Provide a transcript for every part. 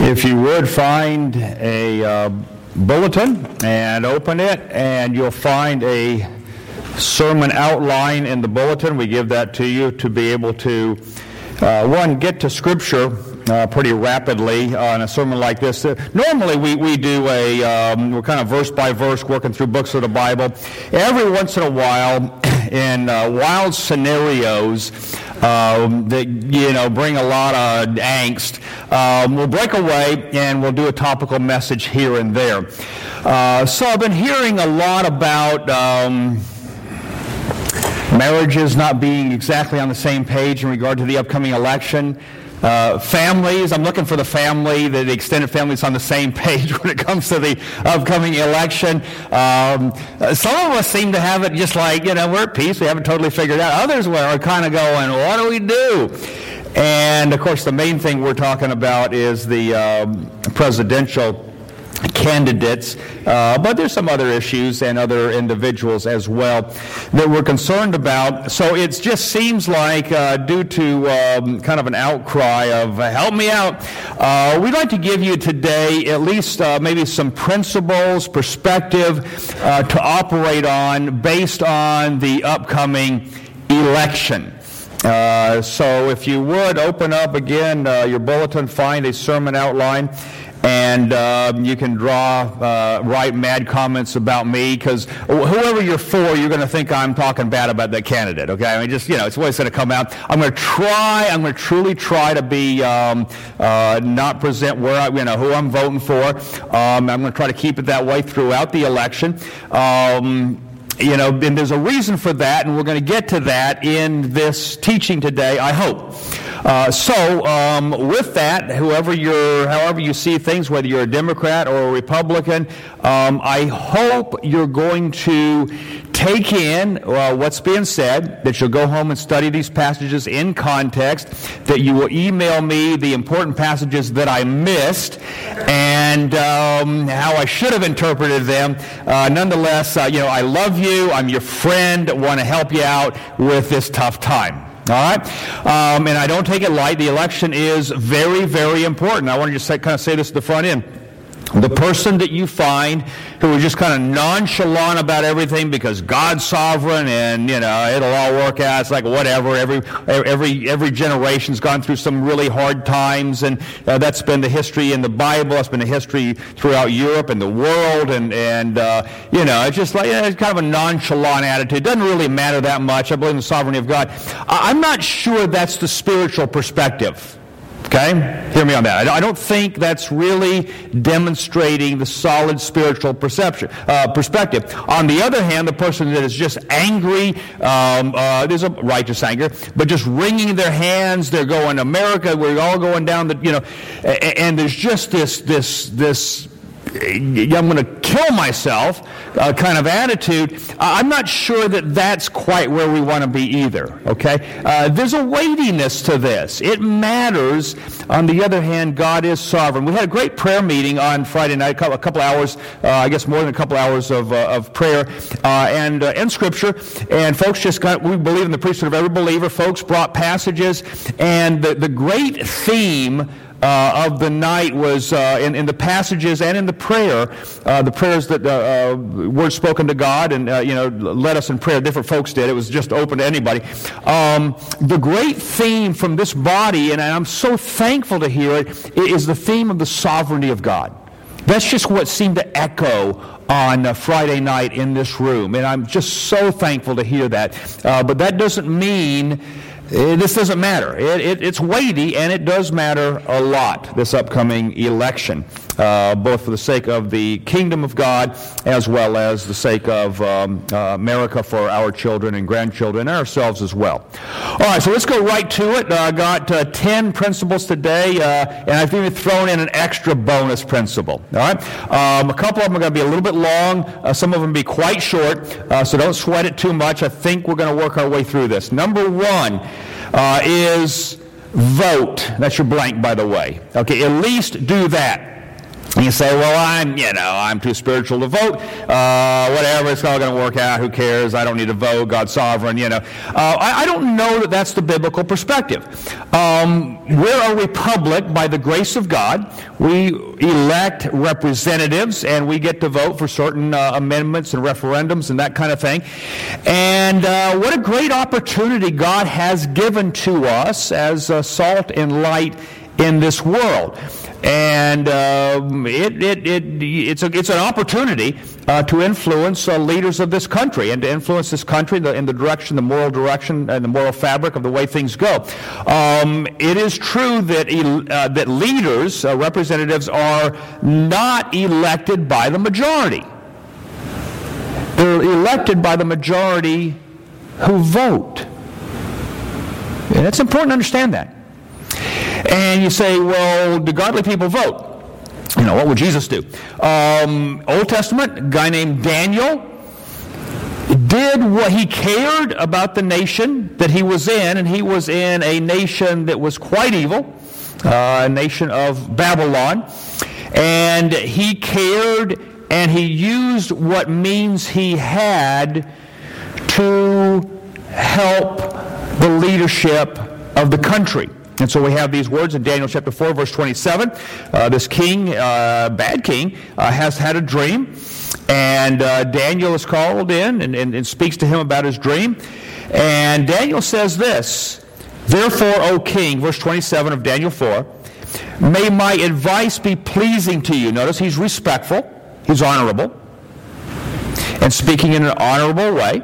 If you would find a bulletin and open it, and you'll find a sermon outline in the bulletin. We give that to you to be able to, get to Scripture pretty rapidly on a sermon like this. Normally we do we're kind of verse by verse working through books of the Bible. Every once in a while, in wild scenarios that bring a lot of angst, we'll break away and we'll do a topical message here and there. So I've been hearing a lot about marriages not being exactly on the same page in regard to the upcoming election. Families, I'm looking for the extended family that's on the same page when it comes to the upcoming election. Some of us seem to have it just like, we're at peace, we haven't totally figured it out. Others are kind of going, what do we do? And, of course, the main thing we're talking about is the presidential candidates, but there's some other issues and other individuals as well that we're concerned about. So it just seems like due to kind of an outcry of help me out, we'd like to give you today at least maybe some principles, perspective to operate on based on the upcoming election. So if you would open up again your bulletin, find a sermon outline, and you can write mad comments about me, because whoever you're for, you're going to think I'm talking bad about that candidate, okay? I mean, it's always going to come out. I'm going to truly try to be, not present who I'm voting for. I'm going to try to keep it that way throughout the election. And there's a reason for that, and we're going to get to that in this teaching today, I hope. With that, however you see things, whether you're a Democrat or a Republican, I hope you're going to take in what's being said, that you'll go home and study these passages in context, that you will email me the important passages that I missed, and how I should have interpreted them. Nonetheless, I love you. I'm your friend. Want to help you out with this tough time. All right? And I don't take it light. The election is very, very important. I want to just say this at the front end. The person that you find who is just kind of nonchalant about everything because God's sovereign and, it'll all work out. It's like whatever. Every generation's gone through some really hard times, and that's been the history in the Bible. That's been the history throughout Europe and the world, and it's just like it's kind of a nonchalant attitude. It doesn't really matter that much. I believe in the sovereignty of God. I'm not sure that's the spiritual perspective. Okay? Hear me on that. I don't think that's really demonstrating the solid spiritual perspective. On the other hand, the person that is just angry, there's a righteous anger, but just wringing their hands, they're going, America, we're all going down and there's just this I'm going to kill myself kind of attitude. I'm not sure that that's quite where we want to be either, okay? There's a weightiness to this. It matters. On the other hand, God is sovereign. We had a great prayer meeting on Friday night, a couple hours, I guess more than a couple hours of prayer and Scripture. And folks we believe in the priesthood of every believer. Folks brought passages, and the great theme of the night was in the passages and in the prayer, the prayers that were spoken to God and led us in prayer. Different folks did. It was just open to anybody. The great theme from this body, and I'm so thankful to hear it, is the theme of the sovereignty of God. That's just what seemed to echo on Friday night in this room, and I'm just so thankful to hear that. But that doesn't mean this doesn't matter. It's weighty, and it does matter a lot, this upcoming election, both for the sake of the kingdom of God as well as the sake of America for our children and grandchildren and ourselves as well. All right, so let's go right to it. I got 10 principles today, and I've even thrown in an extra bonus principle. All right, a couple of them are going to be a little bit long. Some of them will be quite short, so don't sweat it too much. I think we're going to work our way through this. Number one is vote. That's your blank, by the way. Okay, at least do that. And you say, well, I'm too spiritual to vote. Whatever, it's all going to work out. Who cares? I don't need to vote. God's sovereign, I don't know that that's the biblical perspective. We're a republic by the grace of God. We elect representatives, and we get to vote for certain amendments and referendums and that kind of thing. And what a great opportunity God has given to us as salt and light in this world. And it's an opportunity to influence leaders of this country and to influence this country in the direction, the moral direction, and the moral fabric of the way things go. It is true that leaders, representatives, are not elected by the majority. They're elected by the majority who vote. And it's important to understand that. And you say, well, do godly people vote? What would Jesus do? Old Testament, a guy named Daniel did what he cared about the nation that he was in, and he was in a nation that was quite evil, a nation of Babylon. And he cared, and he used what means he had to help the leadership of the country. And so we have these words in Daniel chapter 4, verse 27. This king, bad king, has had a dream. And Daniel is called in and speaks to him about his dream. And Daniel says this, "Therefore, O king," verse 27 of Daniel 4, "may my advice be pleasing to you." Notice he's respectful. He's honorable. And speaking in an honorable way.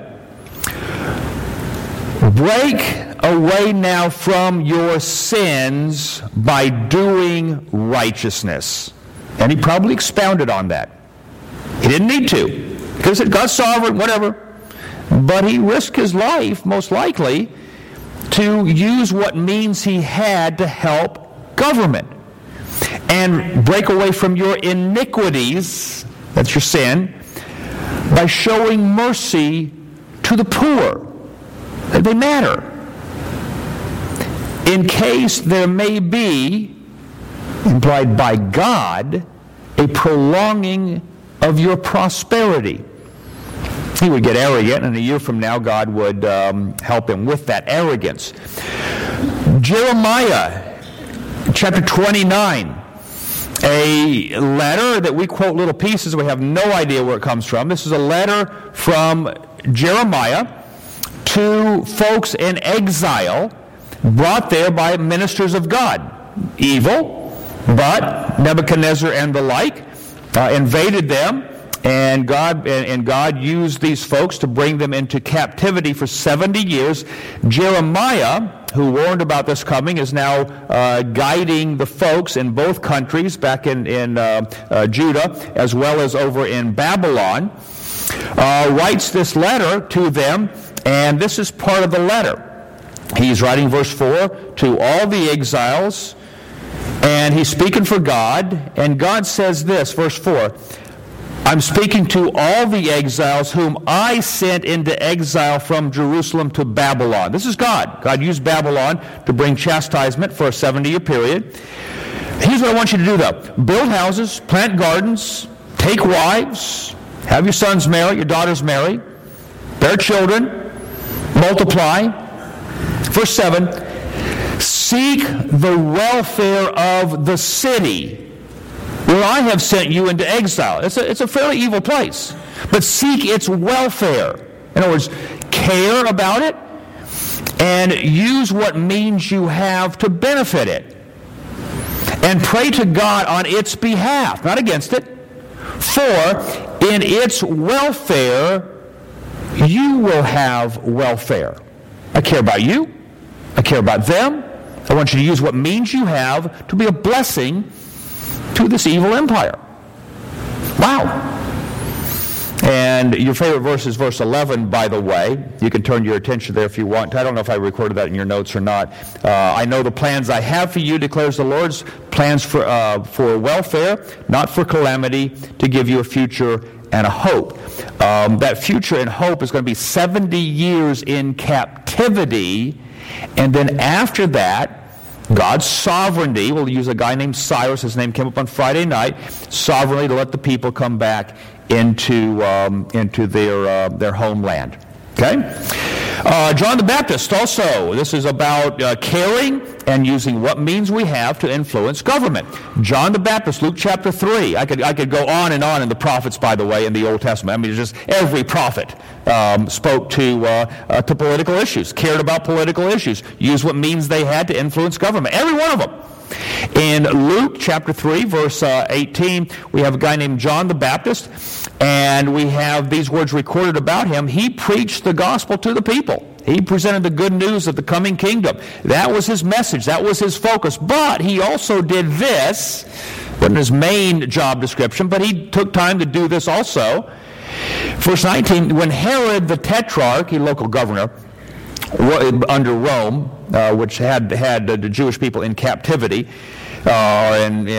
"Break away now from your sins by doing righteousness." And he probably expounded on that. He didn't need to, because God's sovereign, whatever. But he risked his life, most likely, to use what means he had to help government. And break away from your iniquities, that's your sin, by showing mercy to the poor. They matter. In case there may be, implied by God, a prolonging of your prosperity. He would get arrogant, and a year from now God would help him with that arrogance. Jeremiah chapter 29, a letter that we quote little pieces. We have no idea where it comes from. This is a letter from Jeremiah to folks in exile, brought there by ministers of God. Evil, but Nebuchadnezzar and the like invaded them, and God used these folks to bring them into captivity for 70 years. Jeremiah, who warned about this coming, is now guiding the folks in both countries, back in Judah as well as over in Babylon, writes this letter to them, and this is part of the letter. He's writing verse 4 to all the exiles, and he's speaking for God, and God says this, verse 4, "I'm speaking to all the exiles whom I sent into exile from Jerusalem to Babylon." This is God. God used Babylon to bring chastisement for a 70-year period. Here's what I want you to do, though. Build houses, plant gardens, take wives, have your sons marry, your daughters marry, bear children, multiply. Verse 7, "Seek the welfare of the city where I have sent you into exile." It's a fairly evil place. But seek its welfare. In other words, care about it and use what means you have to benefit it. And pray to God on its behalf, not against it. For in its welfare, you will have welfare. I care about you. I care about them. I want you to use what means you have to be a blessing to this evil empire. Wow. And your favorite verse is verse 11, by the way. You can turn your attention there if you want. I don't know if I recorded that in your notes or not. "I know the plans I have for you, declares the Lord, plans for welfare, not for calamity, to give you a future and a hope." That future and hope is going to be 70 years in captivity, and then after that, God's sovereignty, we'll use a guy named Cyrus, his name came up on Friday night, sovereignly to let the people come back into their homeland. Okay? John the Baptist also, this is about caring and using what means we have to influence government. John the Baptist, Luke chapter 3. I could go on and on in the prophets, by the way, in the Old Testament. I mean, just every prophet spoke to political issues, cared about political issues, used what means they had to influence government. Every one of them. In Luke chapter 3, verse 18, we have a guy named John the Baptist, and we have these words recorded about him. He preached the gospel to the people. He presented the good news of the coming kingdom. That was his message. That was his focus. But he also did this. Wasn't his main job description, but he took time to do this also. Verse 19, when Herod the Tetrarch, a local governor, under Rome, which had the Jewish people in captivity, and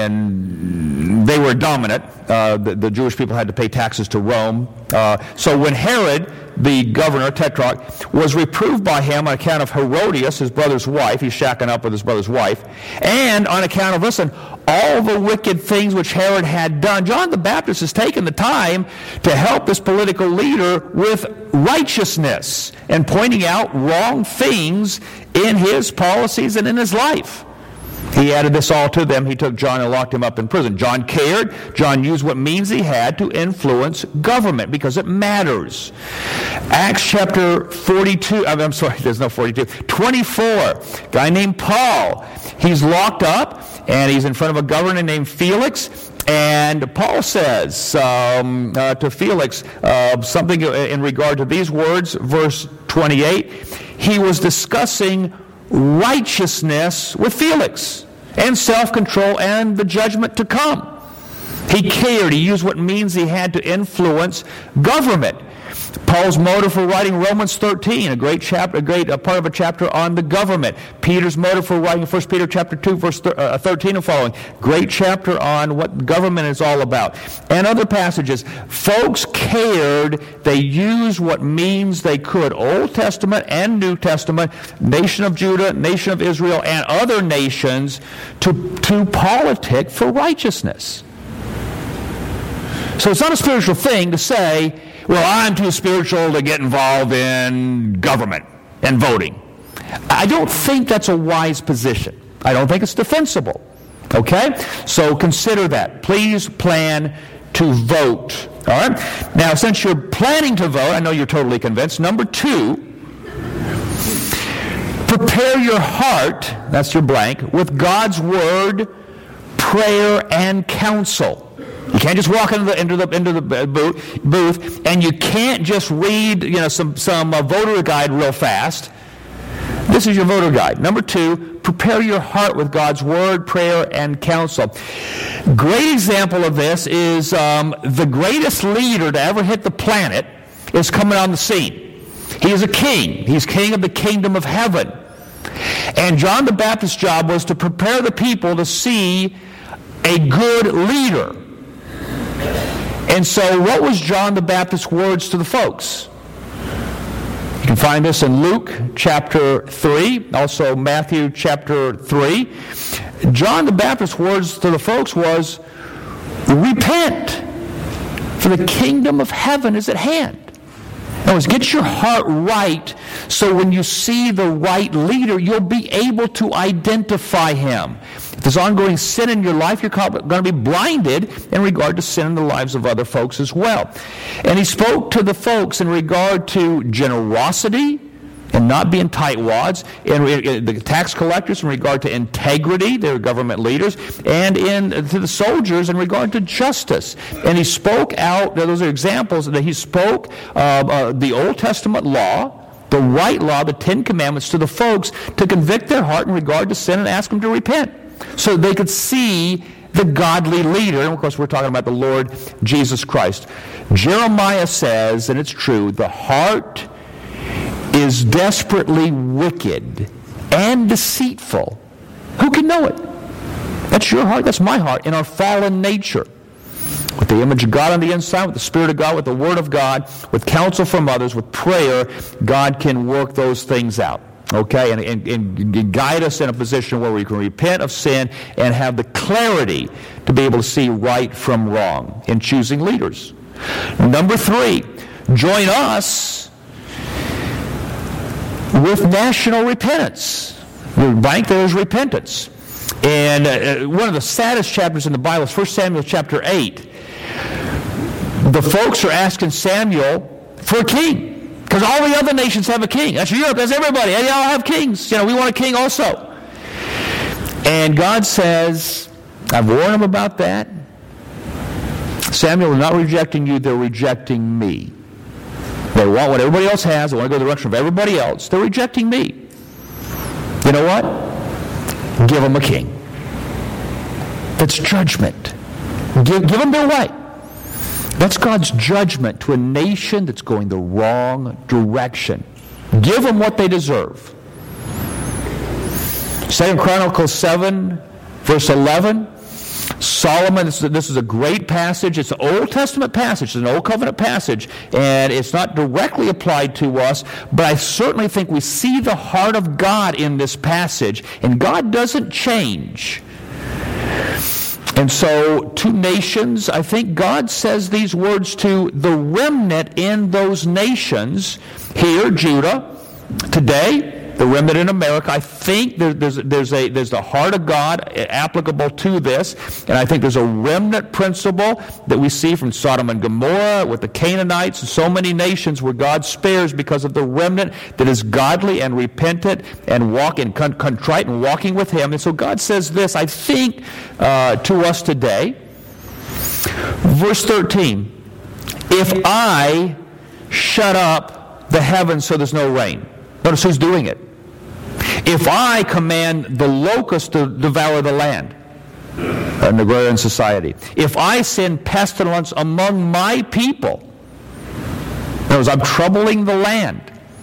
they were dominant. The Jewish people had to pay taxes to Rome. So when Herod, the governor, Tetrarch, was reproved by him on account of Herodias, his brother's wife, he's shacking up with his brother's wife, and on account of, listen, all the wicked things which Herod had done, John the Baptist has taken the time to help this political leader with righteousness and pointing out wrong things in his policies and in his life. He added this all to them. He took John and locked him up in prison. John cared. John used what means he had to influence government because it matters. Acts chapter 42, I'm sorry, there's no 42, 24, guy named Paul. He's locked up and he's in front of a governor named Felix. And Paul says to Felix something in regard to these words, verse 28. He was discussing righteousness with Felix and self-control and the judgment to come. He cared. He used what means he had to influence government. Paul's motive for writing Romans 13, a great part of a chapter on the government. Peter's motive for writing 1 Peter chapter 2, verse 13 and following, great chapter on what government is all about. And other passages. Folks cared. They used what means they could. Old Testament and New Testament, nation of Judah, nation of Israel, and other nations to politic for righteousness. So it's not a spiritual thing to say, well, I'm too spiritual to get involved in government and voting. I don't think that's a wise position. I don't think it's defensible. Okay? So consider that. Please plan to vote. All right? Now, since you're planning to vote, I know you're totally convinced. Number 2, prepare your heart, that's your blank, with God's Word, prayer, and counsel. You can't just walk into the booth, and you can't just read some voter guide real fast. This is your voter guide. Number 2, prepare your heart with God's Word, prayer, and counsel. Great example of this is the greatest leader to ever hit the planet is coming on the scene. He is a king. He's king of the kingdom of heaven. And John the Baptist's job was to prepare the people to see a good leader. And so what was John the Baptist's words to the folks? You can find this in Luke chapter 3, also Matthew chapter 3. John the Baptist's words to the folks was, repent, for the kingdom of heaven is at hand. In other words, get your heart right so when you see the right leader, you'll be able to identify him. If there's ongoing sin in your life, you're going to be blinded in regard to sin in the lives of other folks as well. And he spoke to the folks in regard to generosity and not being tightwads, in the tax collectors in regard to integrity, they're government leaders, and to the soldiers in regard to justice. And he spoke out, those are examples that he spoke the Old Testament law, the right law, the 10 Commandments to the folks to convict their heart in regard to sin and ask them to repent so they could see the godly leader. And of course we're talking about the Lord Jesus Christ. Jeremiah says, and it's true, the heart is desperately wicked and deceitful. Who can know it? That's your heart, that's my heart, in our fallen nature. With the image of God on the inside, with the Spirit of God, with the Word of God, with counsel from others, with prayer, God can work those things out. Okay, and guide us in a position where we can repent of sin and have the clarity to be able to see right from wrong in choosing leaders. Number 3, join us with national repentance. The blank there is repentance. And one of the saddest chapters in the Bible is 1 Samuel chapter 8. The folks are asking Samuel for a king. Because all the other nations have a king. That's Europe, that's everybody. They all have kings. We want a king also. And God says, I've warned them about that. Samuel, they're not rejecting you, they're rejecting me. They want what everybody else has. They want to go the direction of everybody else. They're rejecting me. You know what? Give them a king. That's judgment. Give them their way. That's God's judgment to a nation that's going the wrong direction. Give them what they deserve. 2 Chronicles 7, verse 11. Solomon, this is a great passage. It's an Old Testament passage. It's an Old Covenant passage. And it's not directly applied to us, but I certainly think we see the heart of God in this passage. And God doesn't change. And so, to nations, I think God says these words to the remnant in those nations. Here, Judah. Today, the remnant in America. I think there's the heart of God applicable to this. And I think there's a remnant principle that we see from Sodom and Gomorrah with the Canaanites and so many nations where God spares because of the remnant that is godly and repentant and contrite and walking with Him. And so God says this, I think, to us today. Verse 13, if I shut up the heavens so there's no rain. Notice who's doing it. If I command the locust to devour the land, an agrarian society. If I send pestilence among my people, in other words, I'm troubling the land.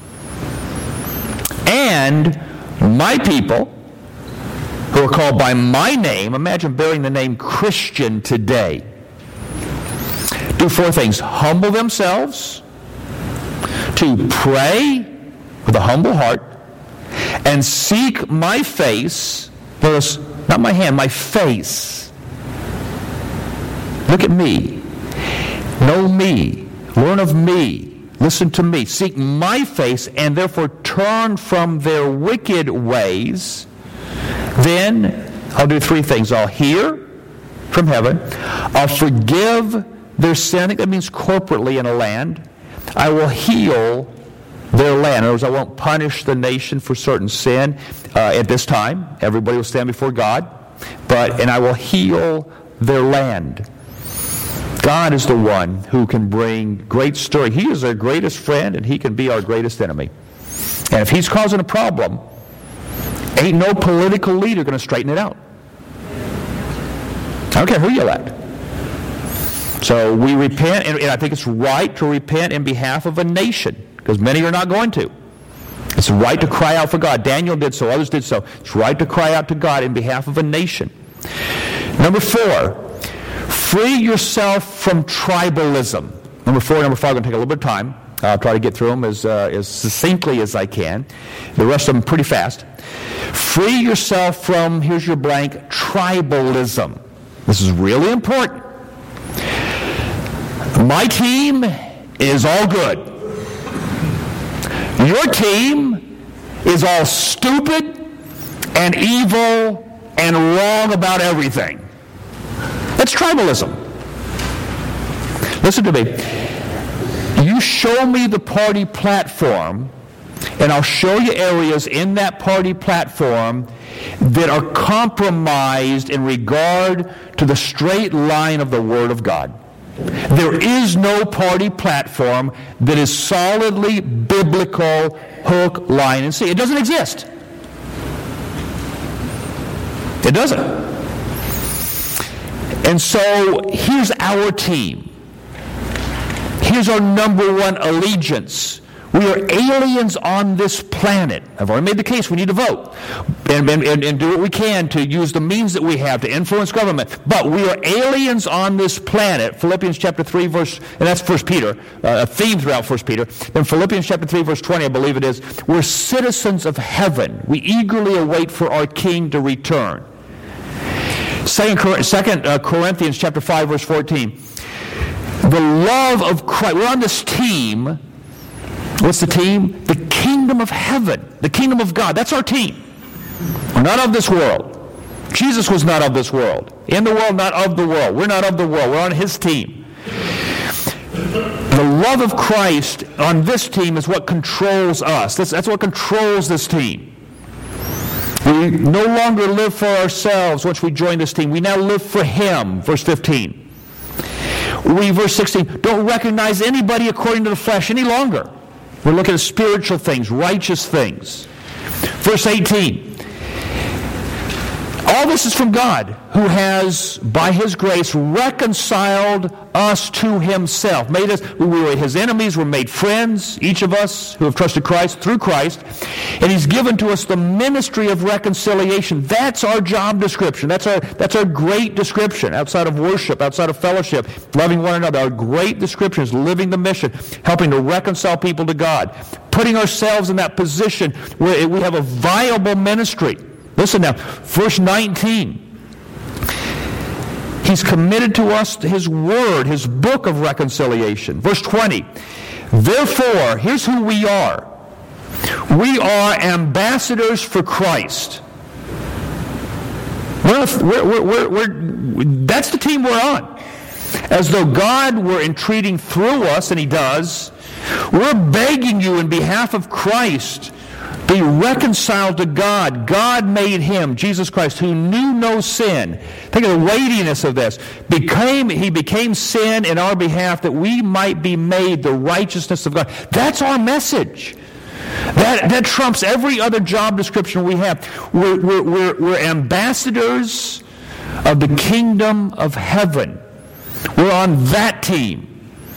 And my people, who are called by my name, imagine bearing the name Christian today, do 4 things. Humble themselves, to pray with a humble heart, and seek my face. Notice, not my hand, my face. Look at me. Know me. Learn of me. Listen to me. Seek my face, and therefore turn from their wicked ways. Then I'll do 3 things. I'll hear from heaven. I'll forgive their sin. I think that means corporately in a land. I will heal their land. In other words, I won't punish the nation for certain sin at this time. Everybody will stand before God. And I will heal their land. God is the one who can bring great stirring. He is our greatest friend, and He can be our greatest enemy. And if He's causing a problem, ain't no political leader going to straighten it out. I don't care who you elect. So we repent, and I think it's right to repent in behalf of a nation, because many are not going to. It's right to cry out for God. Daniel did so. Others did so. It's right to cry out to God in behalf of a nation. Number 4, free yourself from tribalism. Number 4 and number 5 are going to take a little bit of time. I'll try to get through them as succinctly as I can. The rest of them pretty fast. Free yourself from, here's your blank, tribalism. This is really important. My team is all good. Your team is all stupid and evil and wrong about everything. That's tribalism. Listen to me. You show me the party platform, and I'll show you areas in that party platform that are compromised in regard to the straight line of the Word of God. There is no party platform that is solidly biblical, hook, line, and see. It doesn't exist. It doesn't. And so here's our team. Here's our number 1 allegiance. We are aliens on this planet. I've already made the case. We need to vote and do what we can to use the means that we have to influence government. But we are aliens on this planet. Philippians chapter 3, verse, and that's 1 Peter, a theme throughout 1 Peter. Then Philippians chapter 3, verse 20, I believe it is, we're citizens of heaven. We eagerly await for our King to return. 2 Corinthians chapter 5, verse 14. The love of Christ. We're on this team. What's the team? The kingdom of heaven. The kingdom of God. That's our team. We're not of this world. Jesus was not of this world. In the world, not of the world. We're not of the world. We're on his team. The love of Christ on this team is what controls us. That's what controls this team. We no longer live for ourselves once we join this team. We now live for him. Verse 15. Verse 16, don't recognize anybody according to the flesh any longer. We're looking at spiritual things, righteous things. Verse 18. All this is from God, who has, by his grace, reconciled us to himself. Made us, we were his enemies, we're made friends, each of us who have trusted Christ, through Christ. And he's given to us the ministry of reconciliation. That's our job description. That's our great description, outside of worship, outside of fellowship, loving one another. Our great description is living the mission, helping to reconcile people to God, putting ourselves in that position where we have a viable ministry. Listen now, verse 19. He's committed to us his word, his book of reconciliation. Verse 20. Therefore, here's who we are. We are ambassadors for Christ. That's the team we're on. As though God were entreating through us, and he does, we're begging you in behalf of Christ, be reconciled to God. God made him, Jesus Christ, who knew no sin. Think of the weightiness of this. He became sin in our behalf that we might be made the righteousness of God. That's our message. That trumps every other job description we have. We're ambassadors of the kingdom of heaven. We're on that team.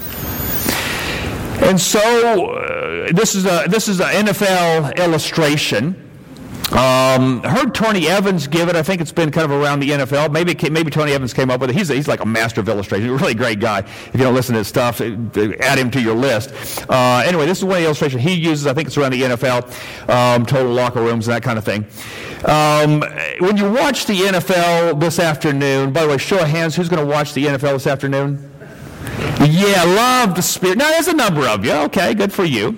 And so, this is an NFL illustration. Heard Tony Evans give it. I think it's been kind of around the NFL. Maybe Tony Evans came up with it. He's like a master of illustration. He's a really great guy. If you don't listen to his stuff, add him to your list. Anyway, this is one of the illustrations he uses. I think it's around the NFL, total locker rooms and that kind of thing. When you watch the NFL this afternoon, by the way, show of hands, who's going to watch the NFL this afternoon? Yeah, love the Spirit. Now, there's a number of you. Okay, good for you.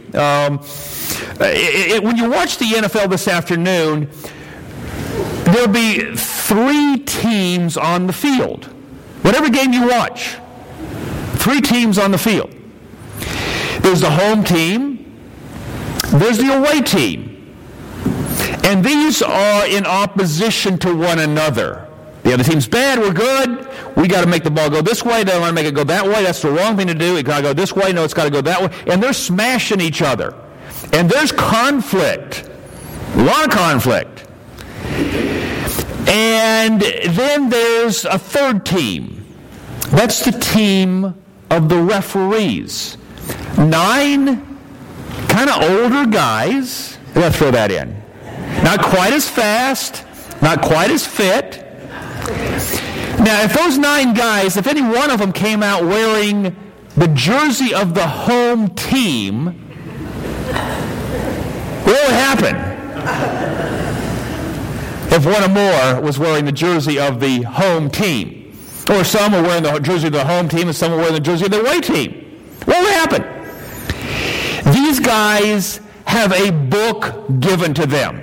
When you watch the NFL this afternoon, there'll be 3 teams on the field. Whatever game you watch, 3 teams on the field. There's the home team. There's the away team. And these are in opposition to one another. The other team's bad, we're good. We got to make the ball go this way. They don't want to make it go that way. That's the wrong thing to do. It got to go this way. No, it's got to go that way. And they're smashing each other. And there's conflict. A lot of conflict. And then there's a third team. That's the team of the referees. 9 kind of older guys. I got to throw that in. Not quite as fast. Not quite as fit. Now, if those 9 guys, if any one of them came out wearing the jersey of the home team, what would happen? If one or more was wearing the jersey of the home team, or some were wearing the jersey of the home team and some were wearing the jersey of the away team, what would happen? These guys have a book given to them.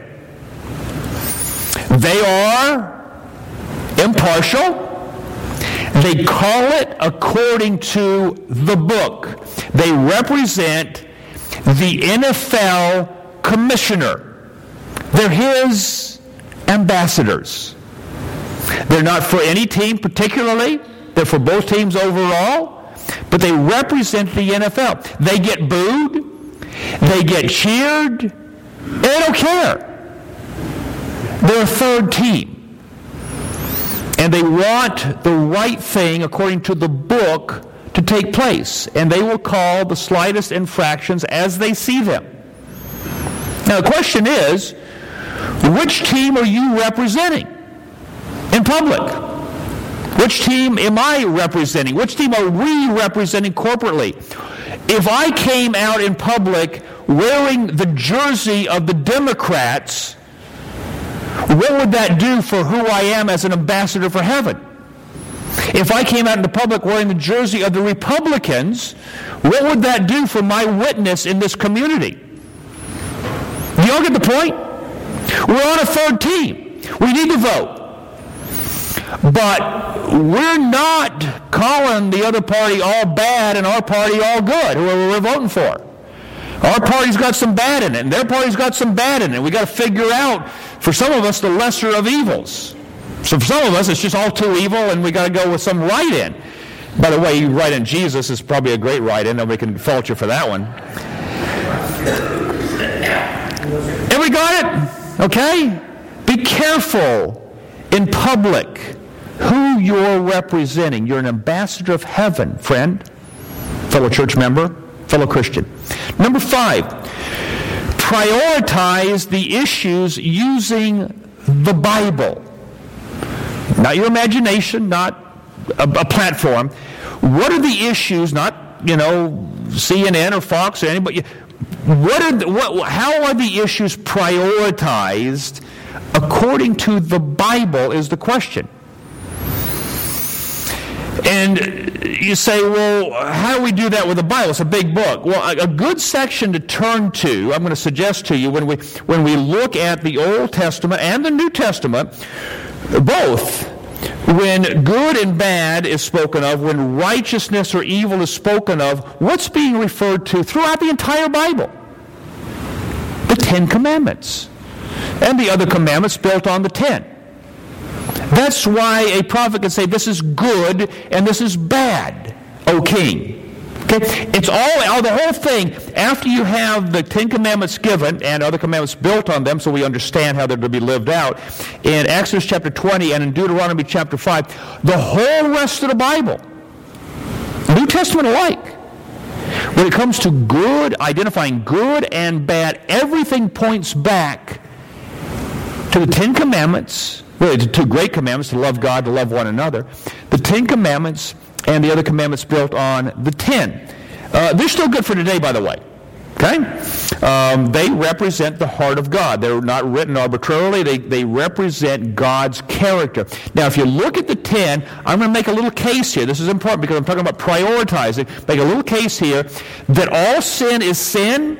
They are impartial. They call it according to the book. They represent the NFL commissioner. They're his ambassadors. They're not for any team particularly. They're for both teams overall. But they represent the NFL. They get booed. They get cheered. And they don't care. They're a third team. And they want the right thing, according to the book, to take place, and they will call the slightest infractions as they see them. Now the question is, which team are you representing in public? Which team am I representing? Which team are we representing corporately? If I came out in public wearing the jersey of the Democrats, what would that do for who I am as an ambassador for heaven? If I came out into public wearing the jersey of the Republicans, what would that do for my witness in this community? Do you all get the point? We're on a third team. We need to vote. But we're not calling the other party all bad and our party all good, whoever we're voting for. Our party's got some bad in it, and their party's got some bad in it. We've got to figure out, for some of us, the lesser of evils. So for some of us, it's just all too evil, and we got to go with some write-in. By the way, you write in Jesus is probably a great write-in. Nobody can fault you for that one. And we got it? Okay? Be careful in public who you're representing. You're an ambassador of heaven, friend, fellow church member, fellow Christian. Number 5, prioritize the issues using the Bible. Not your imagination, not a platform. What are the issues, not, CNN or Fox or anybody. How are the issues prioritized according to the Bible is the question. And you say, well, how do we do that with the Bible? It's a big book. Well, a good section to turn to, I'm going to suggest to you, when we look at the Old Testament and the New Testament, both, when good and bad is spoken of, when righteousness or evil is spoken of, what's being referred to throughout the entire Bible? The 10 Commandments. And the other commandments built on the 10. That's why a prophet can say, this is good and this is bad, O king. Okay? It's all the whole thing, after you have the 10 Commandments given and other commandments built on them so we understand how they're to be lived out, in Exodus chapter 20 and in Deuteronomy chapter 5, the whole rest of the Bible, New Testament alike, when it comes to good, identifying good and bad, everything points back to the 10 Commandments, really the 2 great commandments, to love God, to love one another, the 10 Commandments and the other commandments built on the 10. They're still good for today, by the way. Okay? They represent the heart of God. They're not written arbitrarily. They represent God's character. Now, if you look at the 10, I'm going to make a little case here. This is important because I'm talking about prioritizing. Make a little case here that all sin is sin.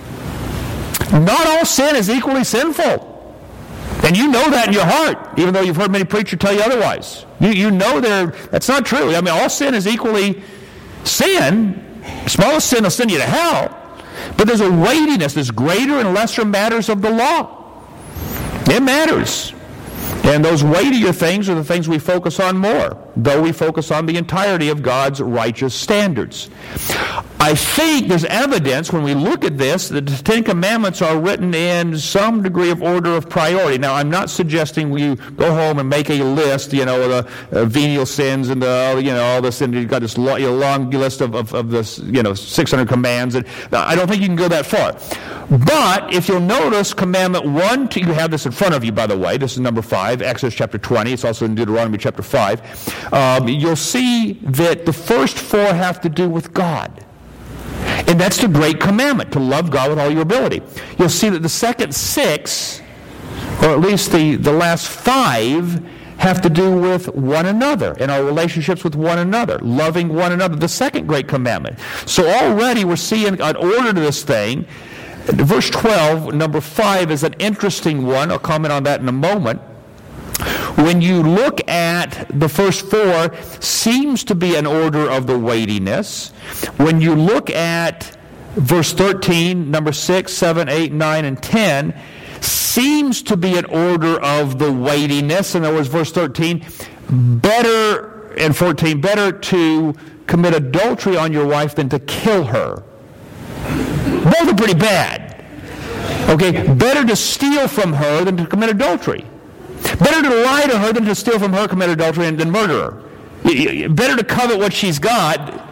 Not all sin is equally sinful. And you know that in your heart, even though you've heard many preachers tell you otherwise. You know that's not true. I mean, all sin is equally sin. Smallest sin will send you to hell. But there's a weightiness. There's greater and lesser matters of the law. It matters. And those weightier things are the things we focus on more, though we focus on the entirety of God's righteous standards. I think there's evidence when we look at this that the 10 Commandments are written in some degree of order of priority. Now, I'm not suggesting you go home and make a list, of the venial sins and all this, and you've got this long list of this, 600 commands. And I don't think you can go that far. But if you'll notice, Commandment 1, you have this in front of you, by the way. This is number 5, Exodus chapter 20. It's also in Deuteronomy chapter 5. You'll see that the first 4 have to do with God. And that's the great commandment, to love God with all your ability. You'll see that the second 6, or at least the last 5, have to do with one another and our relationships with one another, loving one another, the second great commandment. So already we're seeing an order to this thing. Verse 12, number 5, is an interesting one. I'll comment on that in a moment. When you look at the first 4, seems to be an order of the weightiness. When you look at verse 13, number 6, 7, 8, 9, and 10, seems to be an order of the weightiness. In other words, verse 13, better, and 14, better to commit adultery on your wife than to kill her. Both are pretty bad. Okay, better to steal from her than to commit adultery. Better to lie to her than to steal from her, commit adultery, and then murder her. Better to covet what she's got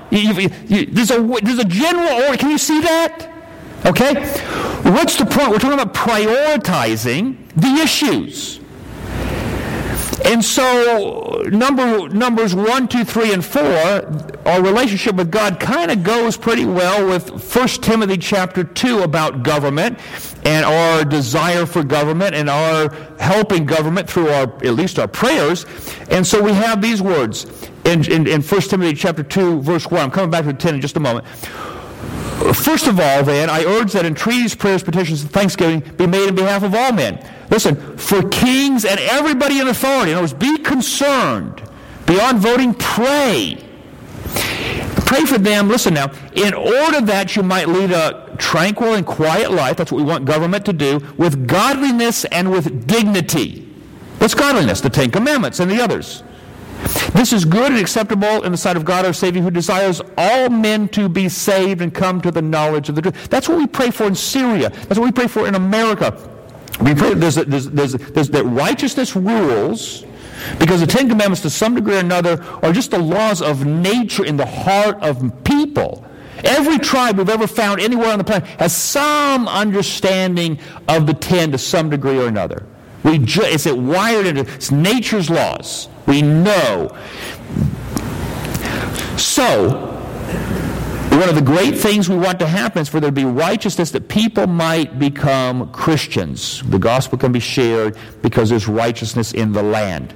There's a general order. Can you see that? Okay? What's the point? We're talking about prioritizing the issues. And so, Numbers 1, 2, 3, and 4, our relationship with God kind of goes pretty well with 1 Timothy chapter 2 about government and our desire for government and our helping government through at least our prayers. And so we have these words in 1 Timothy chapter 2, verse 1. I'm coming back to 10 in just a moment. First of all, then, I urge that entreaties, prayers, petitions, and thanksgiving be made in behalf of all men. Listen, for kings and everybody in authority. In other words, be concerned. Beyond voting, pray. Pray for them, listen now, in order that you might lead a tranquil and quiet life, that's what we want government to do, with godliness and with dignity. What's godliness? The Ten Commandments and the others. This is good and acceptable in the sight of God our Savior, who desires all men to be saved and come to the knowledge of the truth. That's what we pray for in Syria. That's what we pray for in America. We pray that righteousness rules, because the Ten Commandments to some degree or another are just the laws of nature in the heart of people. Every tribe we've ever found anywhere on the planet has some understanding of the Ten to some degree or another. It's wired into it's nature's laws. We know. So, one of the great things we want to happen is for there to be righteousness, that people might become Christians. The gospel can be shared because there's righteousness in the land.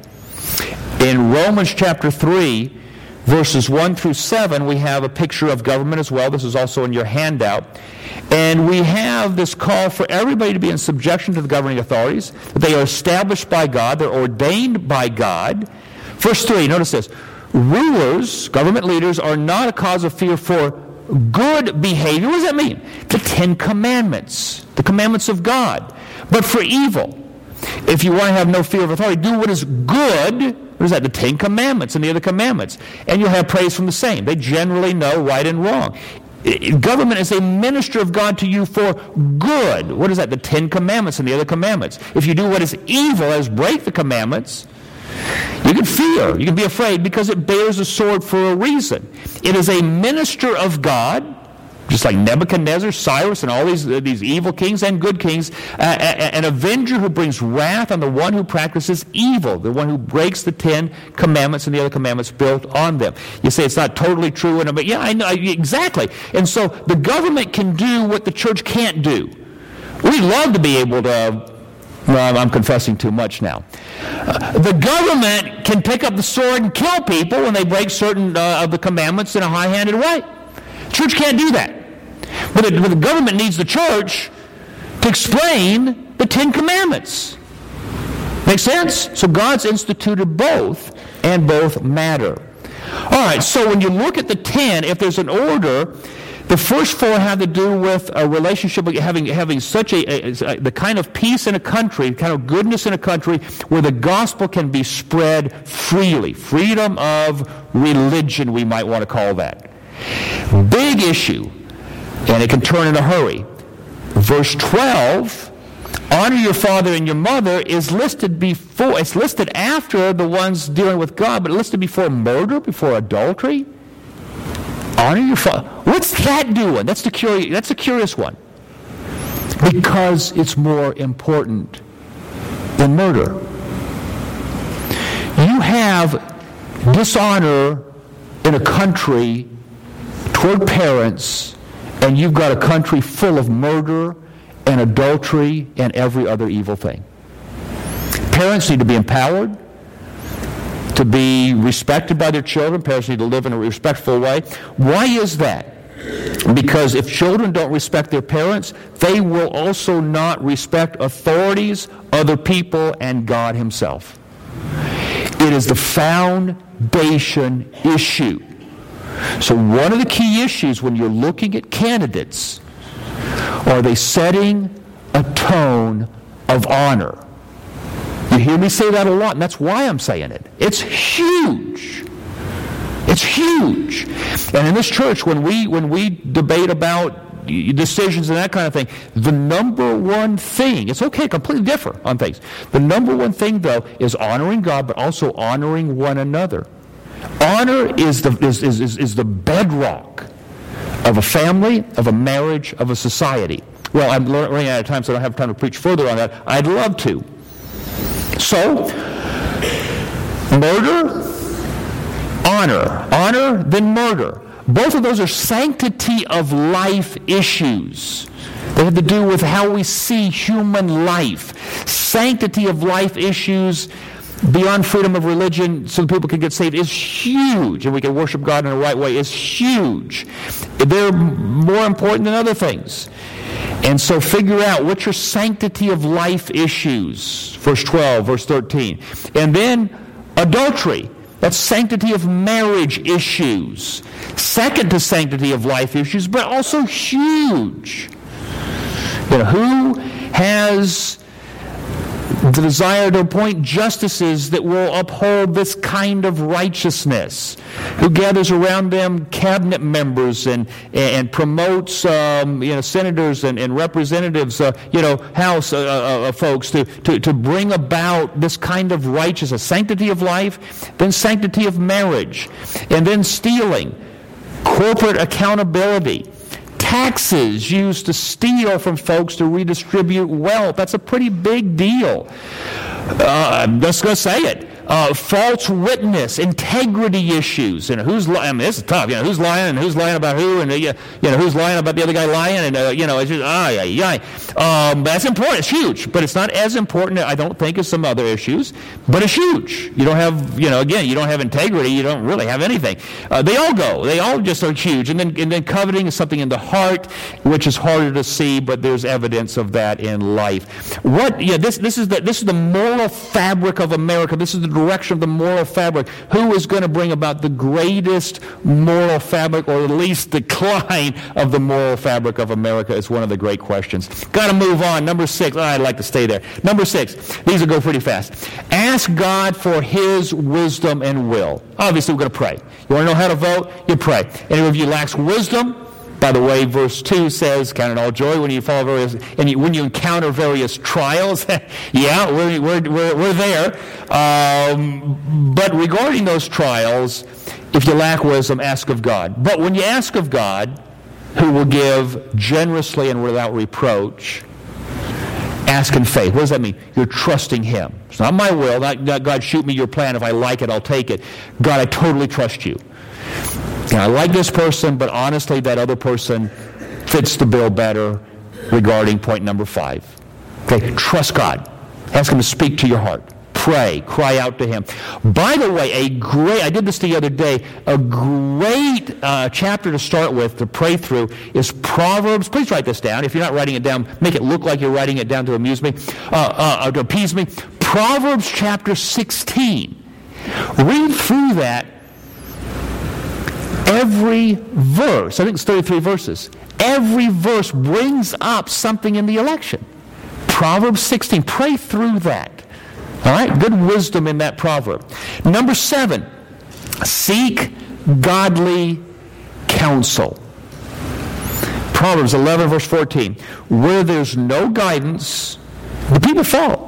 In Romans chapter 3, verses 1 through 7, we have a picture of government as well. This is also in your handout. And we have this call for everybody to be in subjection to the governing authorities, that they are established by God, they're ordained by God. Verse 3, notice this. Rulers, government leaders, are not a cause of fear for good behavior. What does that mean? The Ten Commandments, the commandments of God. But for evil. If you want to have no fear of authority, do what is good. What is that? The Ten Commandments and the other commandments. And you'll have praise from the same. They generally know right and wrong. Government is a minister of God to you for good. What is that? The Ten Commandments and the other commandments. If you do what is evil, as break the commandments, you can fear, you can be afraid, because it bears a sword for a reason. It is a minister of God, just like Nebuchadnezzar, Cyrus, and all these evil kings and good kings, an avenger who brings wrath on the one who practices evil, the one who breaks the Ten Commandments and the other commandments built on them. You say it's not totally true, but yeah, I know, exactly. And so the government can do what the church can't do. We love to be able to, well, I'm confessing too much now. The government can pick up the sword and kill people when they break certain of the commandments in a high-handed way. The church can't do that. But the government needs the church to explain the Ten Commandments. Make sense? So God's instituted both, and both matter. All right, so when you look at the 10, if there's an order, the first 4 have to do with a relationship, having such the kind of peace in a country, the kind of goodness in a country where the gospel can be spread freely. Freedom of religion, we might want to call that. Big issue, and it can turn in a hurry. Verse 12, honor your father and your mother is listed before, it's listed after the ones dealing with God, but listed before murder, before adultery. Honor your father. What's that doing? That's the curious one. Because it's more important than murder. You have dishonor in a country toward parents, and you've got a country full of murder and adultery and every other evil thing. Parents need to be empowered to be respected by their children. Parents need to live in a respectful way. Why is that? Because if children don't respect their parents, they will also not respect authorities, other people, and God Himself. It is the foundation issue. So one of the key issues when you're looking at candidates, are they setting a tone of honor? You hear me say that a lot, and that's why I'm saying it. It's huge. It's huge. And in this church, when we debate about decisions and that kind of thing, the number one thing, it's okay, completely differ on things. The number one thing, though, is honoring God, but also honoring one another. Honor is the bedrock of a family, of a marriage, of a society. Well, I'm running out of time, so I don't have time to preach further on that. I'd love to. So, murder, honor, then murder. Both of those are sanctity of life issues. They have to do with how we see human life. Sanctity of life issues beyond freedom of religion so people can get saved is huge, and we can worship God in the right way is huge. They're more important than other things. And so figure out what's your sanctity of life issues. Verse 12, verse 13. And then adultery. That's sanctity of marriage issues. Second to sanctity of life issues, but also huge. Who has the desire to appoint justices that will uphold this kind of righteousness? Who gathers around them cabinet members and promotes senators and representatives, House folks to bring about this kind of righteousness, sanctity of life, then sanctity of marriage, and then stealing, corporate accountability. Taxes used to steal from folks to redistribute wealth. That's a pretty big deal. I'm just going to say it. False witness, integrity issues. Who's lying? This is tough. Who's lying and who's lying about who, and who's lying about the other guy lying, and it's just that's important. It's huge, but it's not as important, I don't think, as some other issues. But it's huge. You don't have, again, you don't have integrity. You don't really have anything. They all go. They all just are huge. And then coveting is something in the heart, which is harder to see, but there's evidence of that in life. This is the moral fabric of America. This is the direction of the moral fabric. Who is going to bring about the greatest moral fabric, or at least decline of the moral fabric of America, is one of the great questions. Got to move on. Number 6. I'd like to stay there. Number 6. These will go pretty fast. Ask God for His wisdom and will. Obviously, we're going to pray. You want to know how to vote? You pray. Any of you lacks wisdom? By the way, verse 2 says, count it all joy when you fall when you encounter various trials. Yeah, we're there. But regarding those trials, if you lack wisdom, ask of God. But when you ask of God, who will give generously and without reproach, ask in faith. What does that mean? You're trusting Him. It's not my will. Not God, shoot me your plan. If I like it, I'll take it. God, I totally trust you. Now, I like this person, but honestly, that other person fits the bill better regarding point number 5. Okay, trust God. Ask Him to speak to your heart. Pray. Cry out to Him. By the way, I did this the other day, a great chapter to start with, to pray through, is Proverbs. Please write this down. If you're not writing it down, make it look like you're writing it down to amuse me, to appease me. Proverbs chapter 16. Read through that. Every verse, I think it's 33 verses, every verse brings up something in the election. Proverbs 16, pray through that. All right, good wisdom in that proverb. Number 7, seek godly counsel. Proverbs 11, verse 14, where there's no guidance, the people fall.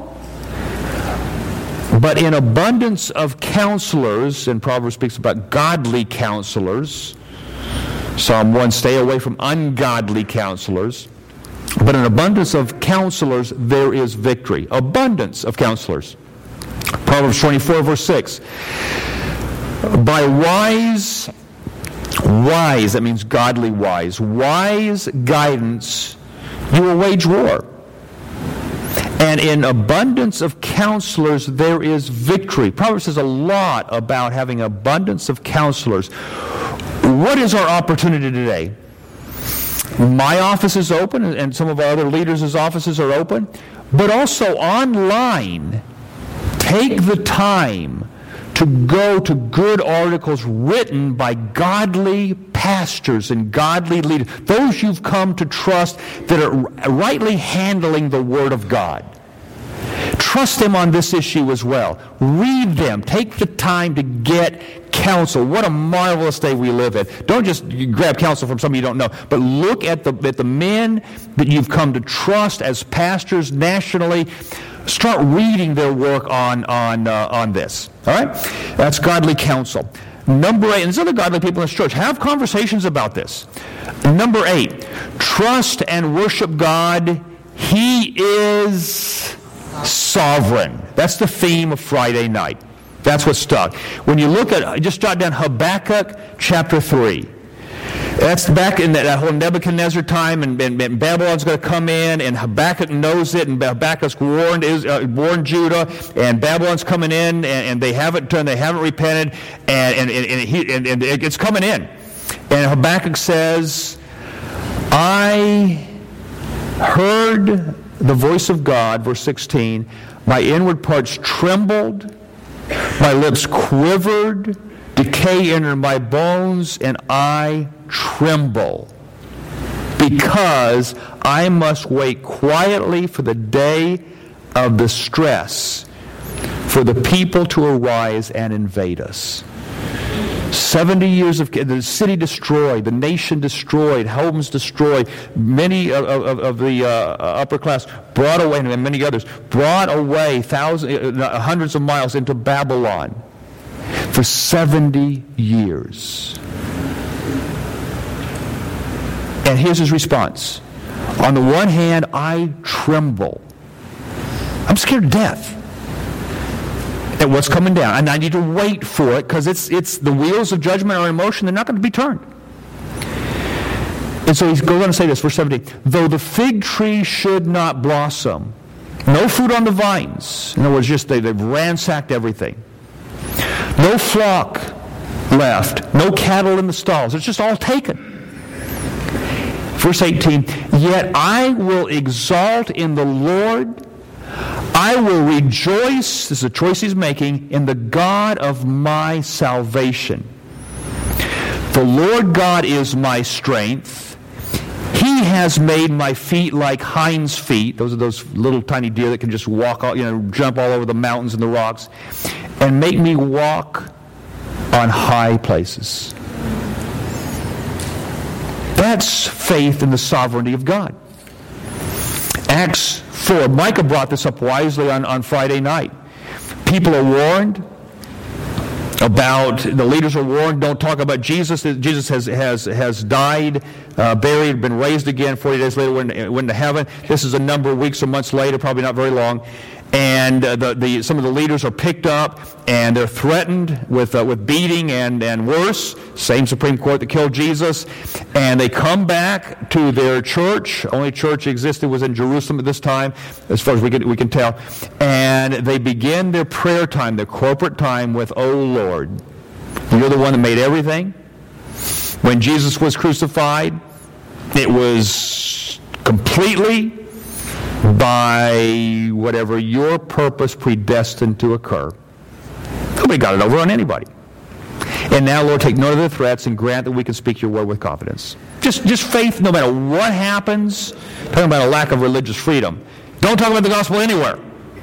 But in abundance of counselors, and Proverbs speaks about godly counselors. Psalm 1, stay away from ungodly counselors. But in abundance of counselors, there is victory. Abundance of counselors. Proverbs 24, verse 6. By wise, that means godly wise guidance, you will wage war. And in abundance of counselors, there is victory. Proverbs says a lot about having abundance of counselors. What is our opportunity today? My office is open, and some of our other leaders' offices are open. But also online, take the time to go to good articles written by godly pastors and godly leaders, those you've come to trust that are rightly handling the Word of God. Trust them on this issue as well. Read them. Take the time to get counsel. What a marvelous day we live in. Don't just grab counsel from somebody you don't know, but look at the men that you've come to trust as pastors nationally. Start reading their work on this. All right? That's godly counsel. Number 8, and there's other godly people in this church, have conversations about this. Number 8, trust and worship God. He is sovereign. That's the theme of Friday night. That's what stuck. When you look at, just jot down Habakkuk chapter 3. That's back in that whole Nebuchadnezzar time, and Babylon's going to come in, and Habakkuk knows it, and Habakkuk's warned Judah, and Babylon's coming in, and they haven't turned, they haven't repented, and it's coming in. And Habakkuk says, I heard the voice of God, verse 16, my inward parts trembled, my lips quivered, decay entered my bones, and I tremble, because I must wait quietly for the day of distress, for the people to arise and invade us. 70 years of the city destroyed, the nation destroyed, homes destroyed, many of the upper class brought away, and many others brought away hundreds of miles into Babylon for 70 years. And here's his response. On the one hand, I tremble. I'm scared to death at what's coming down. And I need to wait for it, because it's the wheels of judgment are in motion. They're not going to be turned. And so he's going to say this, verse 17. Though the fig tree should not blossom, no fruit on the vines. In other words, just they've ransacked everything. No flock left. No cattle in the stalls. It's just all taken. Verse 18, yet I will exalt in the Lord. I will rejoice, this is a choice he's making, in the God of my salvation. The Lord God is my strength. He has made my feet like hinds' feet. Those are those little tiny deer that can just walk, jump all over the mountains and the rocks, and make me walk on high places. That's faith in the sovereignty of God. Acts 4. Micah brought this up wisely on Friday night. People are warned about, the leaders are warned, don't talk about Jesus. Jesus has died, buried, been raised again. 40 days later went into heaven. This is a number of weeks or months later, probably not very long. And some of the leaders are picked up, and they're threatened with beating and worse. Same Supreme Court that killed Jesus. And they come back to their church. Only church existed was in Jerusalem at this time, as far as we can tell. And they begin their prayer time, their corporate time, with, "Oh Lord, you're the one that made everything. When Jesus was crucified, it was completely by whatever your purpose predestined to occur. Nobody got it over on anybody. And now, Lord, take note of the threats and grant that we can speak your word with confidence." Just faith, no matter what happens. Talking about a lack of religious freedom. Don't talk about the gospel anywhere.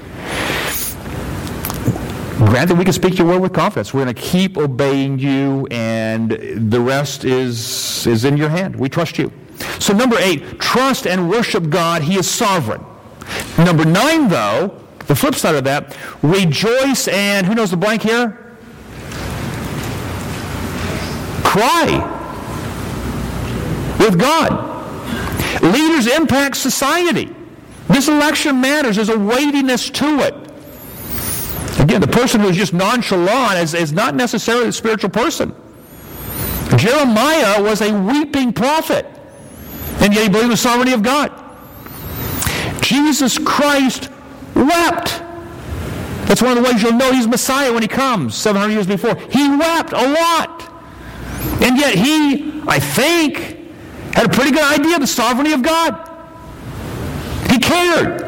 Grant that we can speak your word with confidence. We're going to keep obeying you, and the rest is in your hand. We trust you. So number 8, trust and worship God. He is sovereign. Number 9, though, the flip side of that, rejoice and, who knows the blank here? Cry with God. Leaders impact society. This election matters. There's a weightiness to it. Again, the person who's just nonchalant is not necessarily a spiritual person. Jeremiah was a weeping prophet, and yet he believed in the sovereignty of God. Jesus Christ wept. That's one of the ways you'll know he's Messiah when he comes 700 years before. He wept a lot. And yet he, I think, had a pretty good idea of the sovereignty of God. He cared.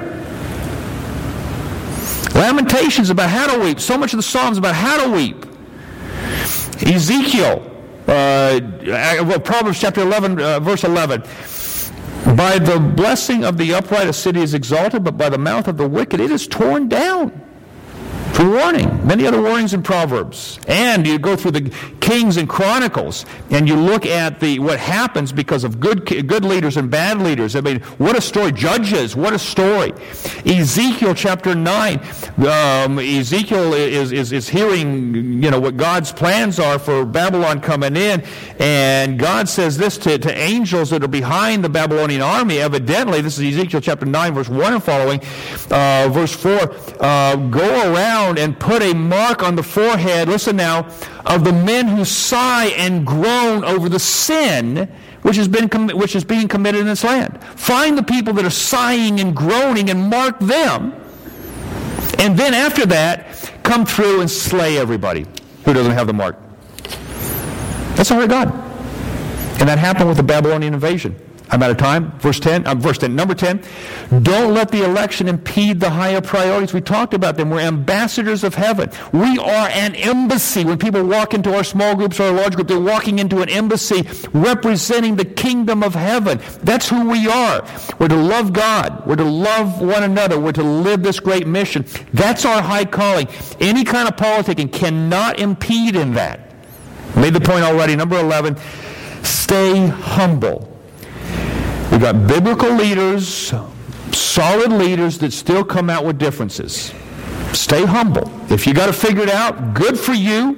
Lamentations about how to weep. So much of the Psalms about how to weep. Ezekiel, Proverbs chapter 11, verse 11. By the blessing of the upright a city is exalted, but by the mouth of the wicked it is torn down. For warning. Many other warnings in Proverbs. And you go through the Kings and Chronicles, and you look at what happens because of good leaders and bad leaders. I mean, what a story. Judges, what a story. Ezekiel chapter 9. Ezekiel is hearing, what God's plans are for Babylon coming in, and God says this to angels that are behind the Babylonian army. Evidently, this is Ezekiel chapter 9, verse 1 and following. Verse 4, go around and put a mark on the forehead, listen now, of the men who sigh and groan over the sin which is being committed in this land. Find the people that are sighing and groaning and mark them. And then after that, come through and slay everybody who doesn't have the mark. That's the heart of God. And that happened with the Babylonian invasion. I'm out of time. Verse 10, number 10. Don't let the election impede the higher priorities. We talked about them. We're ambassadors of heaven. We are an embassy. When people walk into our small groups or our large group, they're walking into an embassy representing the kingdom of heaven. That's who we are. We're to love God. We're to love one another. We're to live this great mission. That's our high calling. Any kind of politicking cannot impede in that. Made the point already. Number 11, stay humble. We've got biblical leaders, solid leaders that still come out with differences. Stay humble. If you got to figure it out, good for you,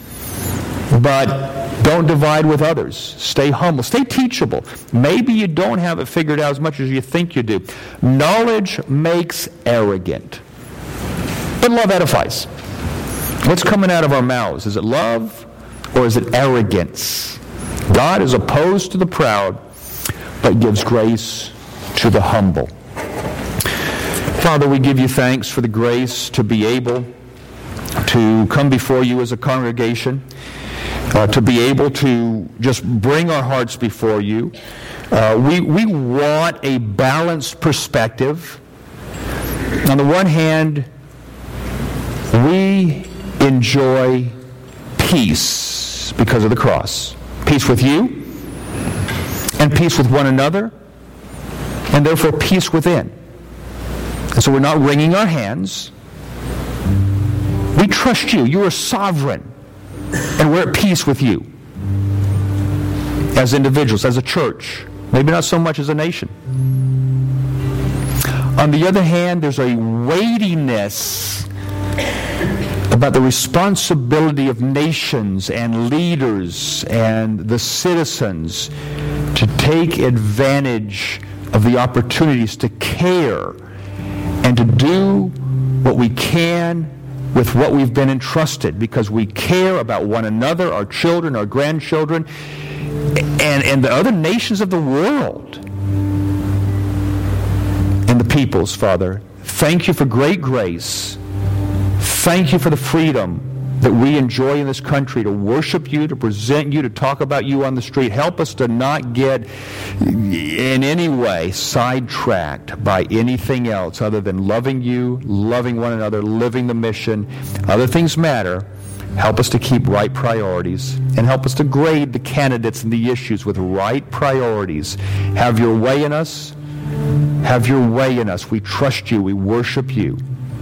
but don't divide with others. Stay humble. Stay teachable. Maybe you don't have it figured out as much as you think you do. Knowledge makes arrogant, but love edifies. What's coming out of our mouths? Is it love or is it arrogance? God is opposed to the proud, but gives grace to the humble. Father, we give you thanks for the grace to be able to come before you as a congregation, to be able to just bring our hearts before you. We want a balanced perspective. On the one hand, we enjoy peace because of the cross. Peace with you, and peace with one another, and therefore peace within. And so we're not wringing our hands. We trust you. You are sovereign. And we're at peace with you. As individuals, as a church. Maybe not so much as a nation. On the other hand, there's a weightiness about the responsibility of nations and leaders and the citizens to take advantage of the opportunities to care and to do what we can with what we've been entrusted, because we care about one another, our children, our grandchildren, and the other nations of the world and the peoples, Father. Thank you for great grace. Thank you for the freedom that we enjoy in this country to worship you, to present you, to talk about you on the street. Help us to not get in any way sidetracked by anything else other than loving you, loving one another, living the mission. Other things matter. Help us to keep right priorities, and help us to grade the candidates and the issues with right priorities. Have your way in us. Have your way in us. We trust you. We worship you.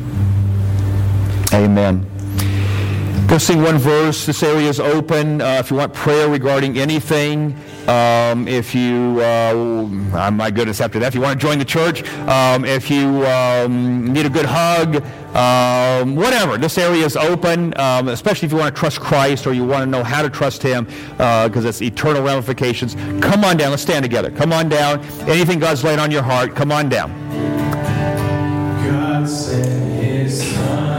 Amen. Go sing one verse. This area is open. If you want prayer regarding anything, if you, my goodness, after that, if you want to join the church, if you need a good hug, whatever, this area is open, especially if you want to trust Christ or you want to know how to trust Him, because it's eternal ramifications. Come on down. Let's stand together. Come on down. Anything God's laid on your heart, come on down. God sent His Son.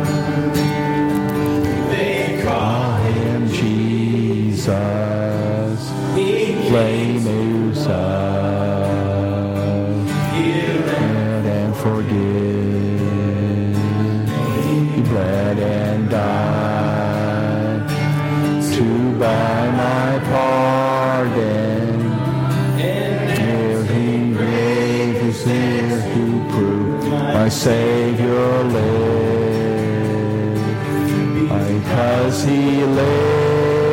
Jesus, flame us heal and forgive. He bled and died to buy my pardon. Living grave is there to prove my Savior lived. Because He lived,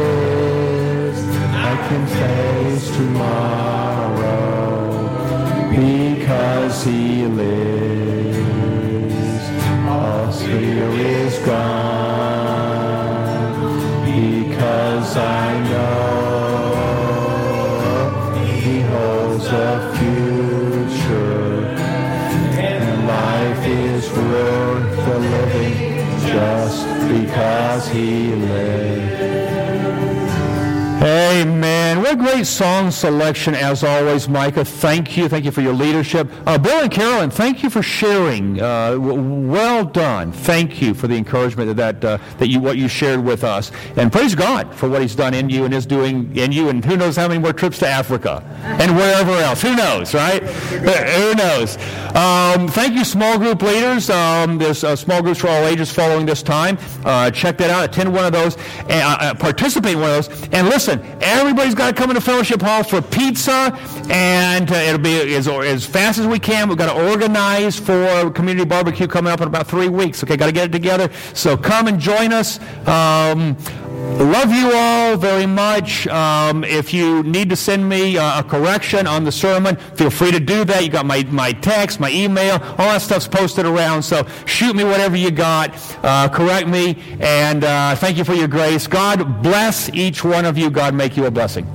can face tomorrow. Because He lives, all fear is gone. Because I he led. Amen. What a great song selection, as always, Micah. Thank you. Thank you for your leadership. Bill and Carolyn, thank you for sharing. Well done. Thank you for the encouragement what you shared with us. And praise God for what he's done in you and is doing in you. And who knows how many more trips to Africa and wherever else. Who knows, right? Who knows? Thank you, small group leaders. There's small groups for all ages following this time. Check that out. Attend one of those. Participate in one of those. And listen, everybody's got to come into Fellowship Hall for pizza, and it'll be as fast as we can. We've got to organize for community barbecue coming up in about 3 weeks. Okay, got to get it together. So come and join us. Love you all very much. If you need to send me a correction on the sermon, feel free to do that. You got my text, my email, all that stuff's posted around. So shoot me whatever you got. Correct me. And thank you for your grace. God bless each one of you. God make you a blessing.